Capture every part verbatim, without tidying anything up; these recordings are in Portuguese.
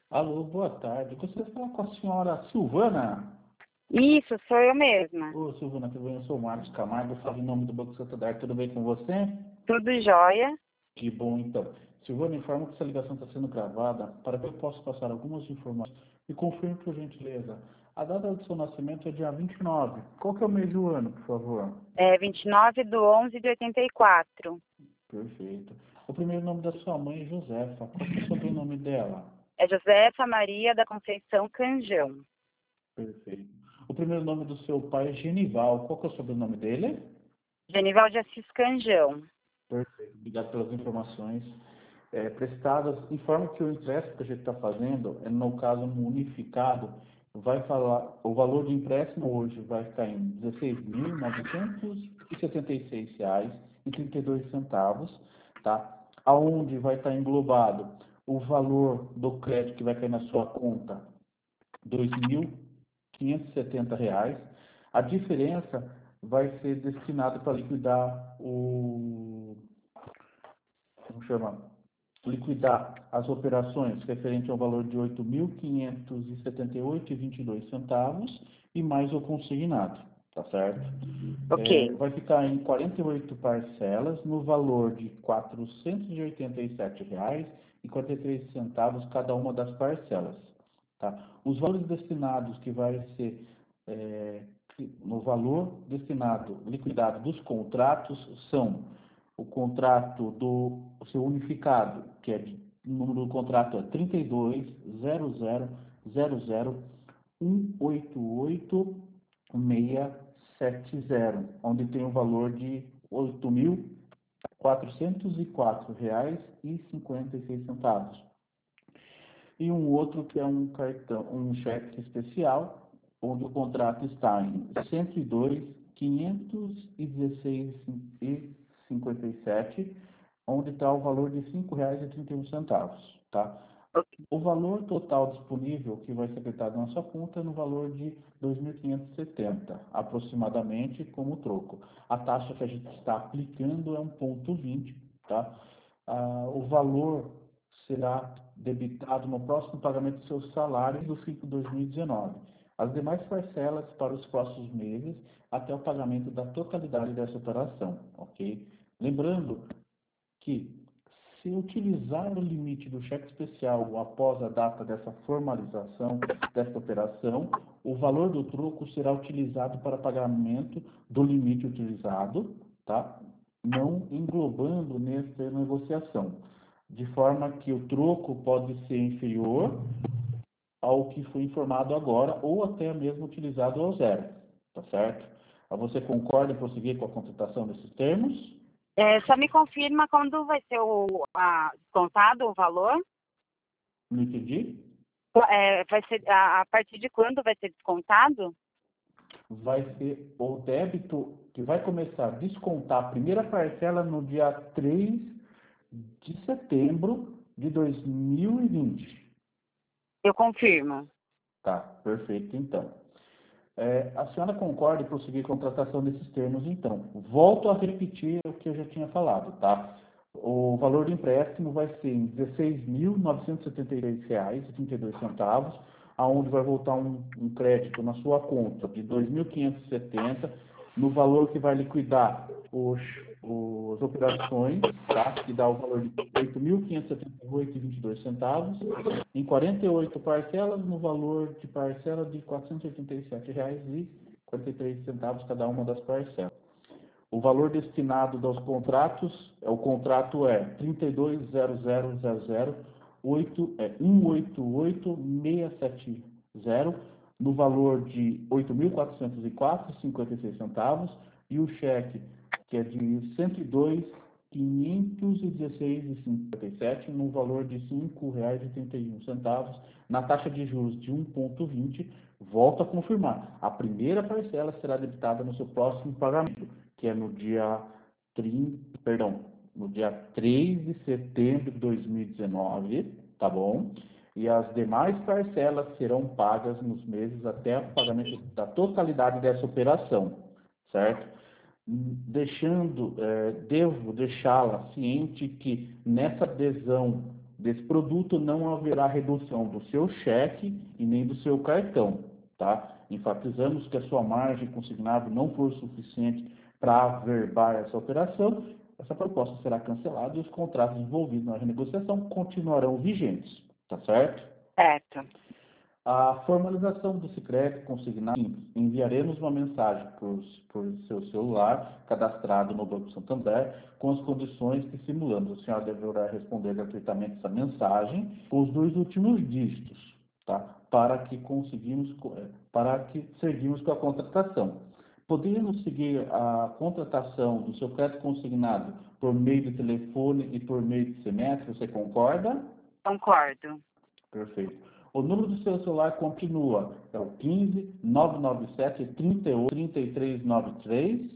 Alô, boa tarde. Eu gostaria de falar com a senhora Silvana. Isso, sou eu mesma. Ô, Silvana, tudo bem? Eu sou o Marcos Camargo, eu falo em nome do Banco Santander. Tudo bem com você? Tudo jóia? Que bom, então. Silvana, informo que essa ligação está sendo gravada para que eu possa passar algumas informações e confirme, por gentileza. A data do seu nascimento é dia vinte e nove. Qual que é o mês do ano, por favor? É vinte e nove de onze de oitenta e quatro. Perfeito. O primeiro nome da sua mãe é Josefa. Qual que é o sobrenome dela? É Josefa Maria da Conceição Canjão. Perfeito. O primeiro nome do seu pai é Genival. Qual que é o sobrenome dele? Genival de Assis Canjão. Perfeito. Obrigado pelas informações é, prestadas. Informo que o empréstimo que a gente está fazendo, é, no caso no unificado, vai falar, o valor de empréstimo hoje vai ficar em dezesseis mil novecentos e setenta e seis reais e trinta e dois centavos, tá? Aonde vai estar englobado o valor do crédito que vai cair na sua conta, dois mil quinhentos e setenta reais. A diferença vai ser destinada para liquidar o, como chama? Liquidar as operações referente ao valor de oito mil quinhentos e setenta e oito reais e vinte e dois centavos e mais o consignado, tá certo? É, Ok. vai ficar em quarenta e oito parcelas no valor de quatrocentos e oitenta e sete reais e quarenta e três centavos cada uma das parcelas, tá? Os valores destinados que vai ser é, no valor destinado liquidado dos contratos são o contrato do o seu unificado, que é de, o número do contrato é trinta e dois zero zero zero zero um oito oito seis sete zero, onde tem o valor de oito mil quatrocentos e quatro reais e cinquenta e seis centavos. E um outro que é um cartão, um cheque especial, onde o contrato está em cento e dois quinhentos e dezesseis e cinquenta e sete, onde está o valor de cinco reais e trinta e um centavos, tá? O valor total disponível que vai ser creditado na sua conta é no valor de dois mil quinhentos e setenta, aproximadamente, como troco. A taxa que a gente está aplicando é um vírgula vinte, tá? Ah, o valor será debitado no próximo pagamento do seu salário do FICO dois mil e dezenove. As demais parcelas para os próximos meses até o pagamento da totalidade dessa operação, ok? Lembrando que, se utilizar o limite do cheque especial após a data dessa formalização desta operação, o valor do troco será utilizado para pagamento do limite utilizado, tá? Não englobando nesta negociação, de forma que o troco pode ser inferior ao que foi informado agora ou até mesmo utilizado ao zero, tá certo? Você concorda em prosseguir com a contratação desses termos? É, só me confirma quando vai ser o a, descontado o valor? Não entendi? É, vai ser, a, a partir de quando vai ser descontado? Vai ser o débito que vai começar a descontar a primeira parcela no dia três de setembro de dois mil e vinte. Eu confirmo. Tá, perfeito, então. É, a senhora concorda em prosseguir com a contratação desses termos, então. Volto a repetir o que eu já tinha falado, tá? O valor do empréstimo vai ser em dezesseis mil novecentos e setenta e três reais e trinta e dois centavos, aonde vai voltar um, um crédito na sua conta de dois mil quinhentos e setenta, no valor que vai liquidar os, as operações, tá? Que dá o valor de oito mil quinhentos e setenta e oito reais e vinte e dois centavos, em quarenta e oito parcelas, no valor de parcela de quatrocentos e oitenta e sete reais e quarenta e três centavos cada uma das parcelas. O valor destinado aos contratos, é, o contrato é trinta e dois zero zero zero zero oito, é, um oito oito seis sete zero, no valor de oito mil quatrocentos e quatro reais e cinquenta e seis centavos, e o cheque, que é de cento e dois quinhentos e dezesseis reais e cinquenta e sete, no valor de cinco reais e trinta e um centavos, na taxa de juros de um vírgula vinte. Volto a confirmar, a primeira parcela será debitada no seu próximo pagamento, que é no dia trinta, perdão, no dia três de setembro de dois mil e dezenove, tá bom? E as demais parcelas serão pagas nos meses até o pagamento da totalidade dessa operação, certo? Deixando, eh, devo deixá-la ciente que nessa adesão desse produto, não haverá redução do seu cheque e nem do seu cartão, tá? Enfatizamos que a sua margem consignada não for suficiente para averbar essa operação, essa proposta será cancelada e os contratos envolvidos na renegociação continuarão vigentes, tá certo? Certo. A formalização do Sicredi consignado, enviaremos uma mensagem por, por seu celular, cadastrado no Banco Santander, com as condições que simulamos. A senhora deverá responder gratuitamente essa mensagem com os dois últimos dígitos, tá? Para que conseguimos, para que seguimos com a contratação. Podemos seguir a contratação do seu crédito consignado por meio de telefone e por meio de semestre, você concorda? Concordo. Perfeito. O número do seu celular continua, é o quinze, nove nove sete, trinta e oito, trinta e três noventa e três?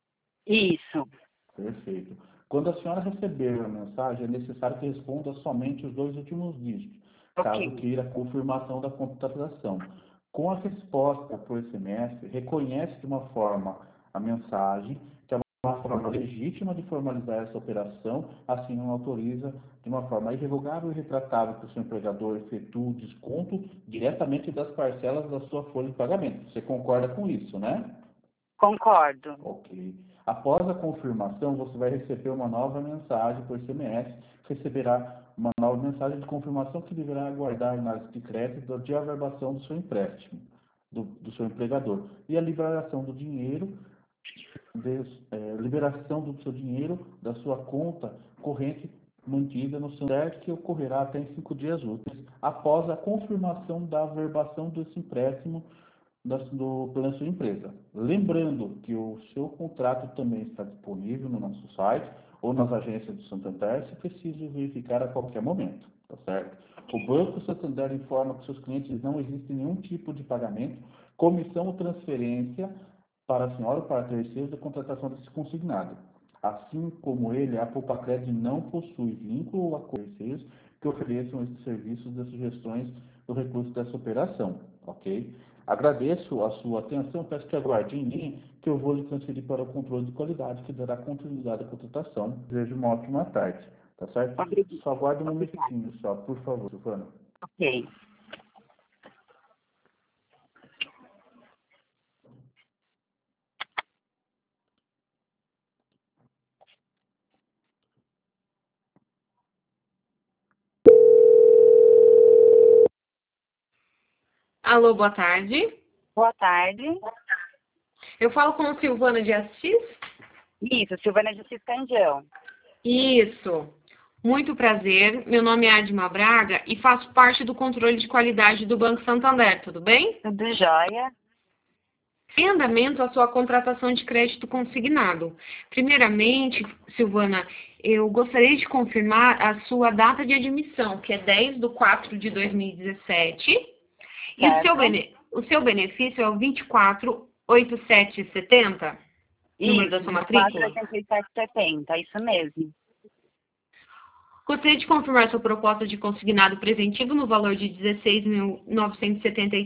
Isso. Perfeito. Quando a senhora receber a mensagem, é necessário que responda somente os dois últimos dígitos, caso Ok. queira a confirmação da contratação. Com a resposta por S M S, reconhece de uma forma a mensagem, que é uma forma legítima de formalizar essa operação, assim não autoriza de uma forma irrevogável e retratável que o seu empregador efetue o desconto diretamente das parcelas da sua folha de pagamento. Você concorda com isso, né? Concordo. Ok. Após a confirmação, você vai receber uma nova mensagem por S M S, receberá uma nova mensagem de confirmação que deverá aguardar a análise de crédito de averbação do seu empréstimo, do, do seu empregador, e a liberação do dinheiro, de, é, liberação do seu dinheiro da sua conta corrente mantida no Santander, que ocorrerá até em cinco dias úteis, após a confirmação da averbação desse empréstimo da, do, pela sua empresa. Lembrando que o seu contrato também está disponível no nosso site ou nas agências do Santander, se preciso verificar a qualquer momento, tá certo? O Banco Santander informa que seus clientes não existe nenhum tipo de pagamento, comissão ou transferência para a senhora ou para terceiros da contratação desse consignado. Assim como ele, a Poupa-Cred não possui vínculo ou acordo com terceiros que ofereçam esses serviços das sugestões do recurso dessa operação, ok? Agradeço a sua atenção, peço que aguarde em linha, que eu vou lhe transferir para o controle de qualidade, que dará continuidade à contratação. Desejo uma ótima tarde, tá certo? Obrigada. Só aguarde um momentinho só, por favor, Silvana. Ok. Alô, boa tarde. Boa tarde. Eu falo com a Silvana de Assis? Isso, Silvana de Ciscanjão. Isso. Muito prazer. Meu nome é Adma Braga e faço parte do controle de qualidade do Banco Santander, tudo bem? Tudo jóia? Em andamento a sua contratação de crédito consignado. Primeiramente, Silvana, eu gostaria de confirmar a sua data de admissão, que é dez de quatro de dois mil e dezessete. E o seu, bene... o seu benefício é o vinte e quatro mil oitocentos e setenta? Número da sua matrícula? vinte e quatro mil oitocentos e setenta, isso mesmo. Gostaria de confirmar sua proposta de consignado preventivo no valor de dezesseis mil novecentos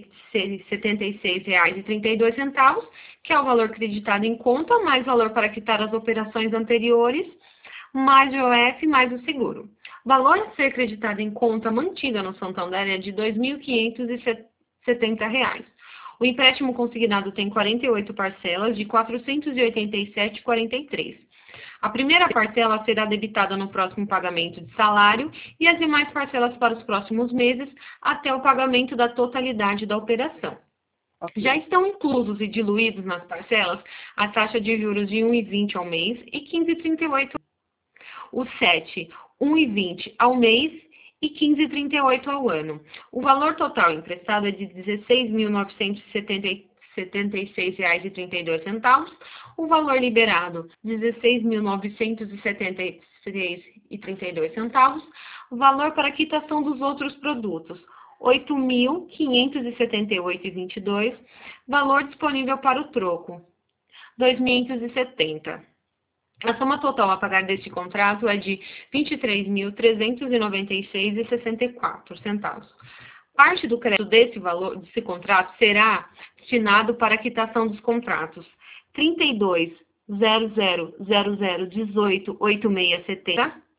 e setenta e seis reais e trinta e dois centavos, que é o valor creditado em conta, mais valor para quitar as operações anteriores, mais o I O F, mais o seguro. O valor a ser creditado em conta mantida no Santander é de dois mil quinhentos e setenta reais. O empréstimo consignado tem quarenta e oito parcelas de quatrocentos e oitenta e sete reais e quarenta e três centavos. A primeira parcela será debitada no próximo pagamento de salário e as demais parcelas para os próximos meses até o pagamento da totalidade da operação. Okay. Já estão inclusos e diluídos nas parcelas a taxa de juros de um vírgula vinte ao mês e quinze vírgula trinta e oito o sete, um vírgula vinte ao mês e quinze vírgula trinta e oito ao ano. O valor total emprestado é de dezesseis mil novecentos e setenta e seis reais e trinta e dois centavos. O valor liberado, dezesseis mil novecentos e setenta e seis reais e trinta e dois centavos. O valor para quitação dos outros produtos, oito mil quinhentos e setenta e oito reais e vinte e dois centavos. Valor disponível para o troco, dois mil quinhentos e setenta reais. A soma total a pagar deste contrato é de vinte e três mil trezentos e noventa e seis reais e sessenta e quatro centavos. Parte do crédito desse valor, desse contrato, será destinado para a quitação dos contratos trinta e dois, zero zero zero zero, dezoito, oitenta e seis, setenta,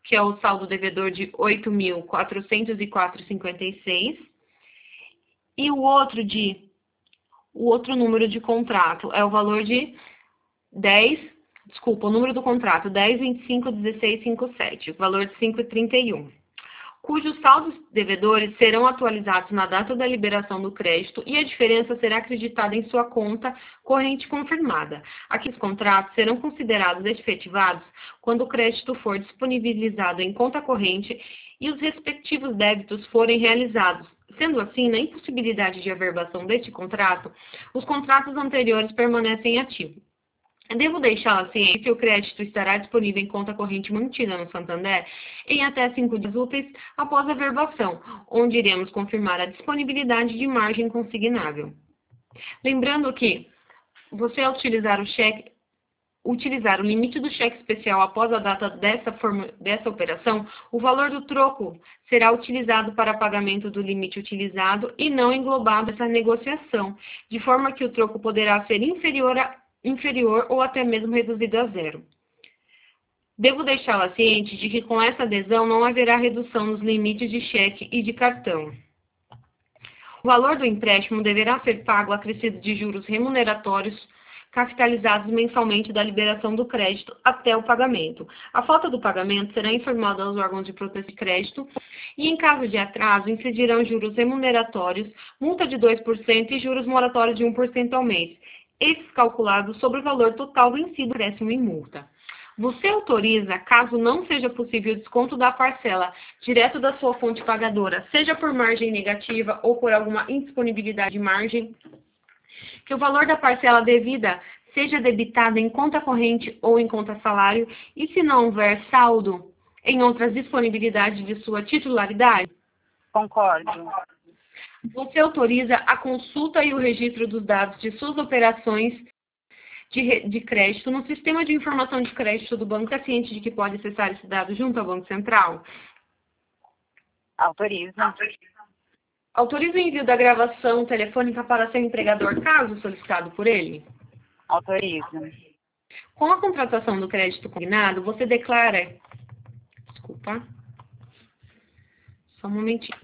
que é o saldo devedor de oito mil quatrocentos e quatro reais e cinquenta e seis centavos. E o outro de o outro número de contrato é o valor de dez, desculpa, o número do contrato dez, vinte e cinco, dezesseis, cinquenta e sete, o valor de cinco reais e trinta e um, cujos saldos devedores serão atualizados na data da liberação do crédito e a diferença será acreditada em sua conta corrente confirmada. Aqueles contratos serão considerados efetivados quando o crédito for disponibilizado em conta corrente e os respectivos débitos forem realizados. Sendo assim, na impossibilidade de averbação deste contrato, os contratos anteriores permanecem ativos. Devo deixá-la ciente que o crédito estará disponível em conta corrente mantida no Santander em até cinco dias úteis após a averbação, onde iremos confirmar a disponibilidade de margem consignável. Lembrando que você, ao utilizar o cheque, utilizar o limite do cheque especial após a data dessa, forma, dessa operação, o valor do troco será utilizado para pagamento do limite utilizado e não englobado essa negociação, de forma que o troco poderá ser inferior, a, inferior ou até mesmo reduzido a zero. Devo deixá-la ciente de que com essa adesão não haverá redução nos limites de cheque e de cartão. O valor do empréstimo deverá ser pago acrescido de juros remuneratórios capitalizados mensalmente da liberação do crédito até o pagamento. A falta do pagamento será informada aos órgãos de proteção de crédito e, em caso de atraso, incidirão juros remuneratórios, multa de dois por cento e juros moratórios de um por cento ao mês, esses calculados sobre o valor total vencido, acréscimo em multa. Você autoriza, caso não seja possível o desconto da parcela direto da sua fonte pagadora, seja por margem negativa ou por alguma indisponibilidade de margem, que o valor da parcela devida seja debitado em conta corrente ou em conta salário e, se não houver saldo em outras disponibilidades de sua titularidade? Concordo. Você autoriza a consulta e o registro dos dados de suas operações de, de crédito no sistema de informação de crédito do banco, é ciente de que pode acessar esse dado junto ao Banco Central? Autorizo. Autoriza o envio da gravação telefônica para seu empregador, caso solicitado por ele? Autorizo. Com a contratação do crédito consignado, você declara... Desculpa. Só um momentinho.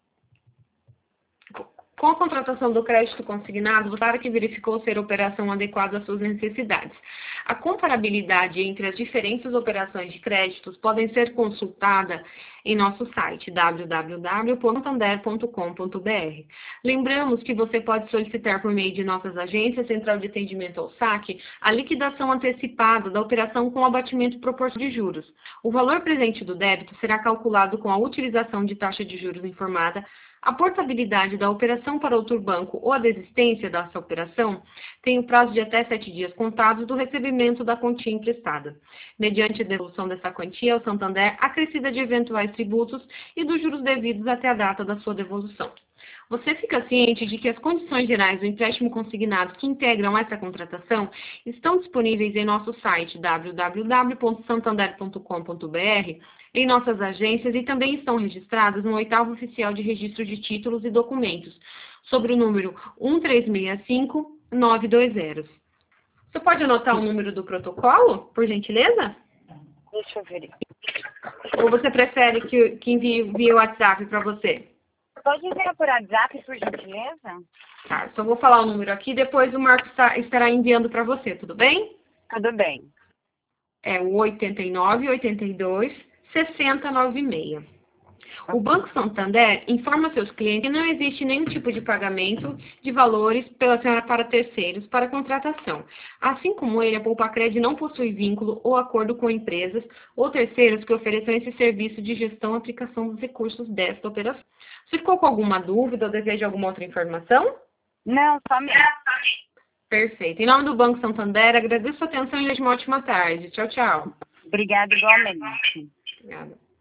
Com a contratação do crédito consignado, você declara que verificou ser a operação adequada às suas necessidades. A comparabilidade entre as diferentes operações de créditos podem ser consultada em nosso site w w w ponto santander ponto com ponto b r. Lembramos que você pode solicitar por meio de nossas agências, Central de Atendimento ao Saque, a liquidação antecipada da operação com abatimento proporcional de juros. O valor presente do débito será calculado com a utilização de taxa de juros informada. A portabilidade da operação para outro banco ou a desistência dessa operação tem o prazo de até sete dias contados do recebimento da quantia emprestada, mediante a devolução dessa quantia ao Santander acrescida de eventuais tributos e dos juros devidos até a data da sua devolução. Você fica ciente de que as condições gerais do empréstimo consignado que integram essa contratação estão disponíveis em nosso site w w w ponto santander ponto com ponto b r, em nossas agências e também estão registradas no oitavo Oficial de Registro de Títulos e Documentos, sobre o número um três seis cinco nove dois zero. Você pode anotar o número do protocolo, por gentileza? Deixa eu ver. Ou você prefere que, que envie via WhatsApp para você? Pode enviar por WhatsApp, por gentileza? Tá, só vou falar o número aqui, depois o Marcos está, estará enviando para você, tudo bem? Tudo bem. É o oito nove oito dois seis zero nove seis. O Banco Santander informa seus clientes que não existe nenhum tipo de pagamento de valores pela senhora para terceiros para contratação. Assim como ele, a Poupacred não possui vínculo ou acordo com empresas ou terceiros que ofereçam esse serviço de gestão e aplicação dos recursos desta operação. Você ficou com alguma dúvida ou deseja alguma outra informação? Não, somente. Perfeito. Em nome do Banco Santander, agradeço a atenção e desejo uma ótima tarde. Tchau, tchau. Obrigada igualmente. Obrigada.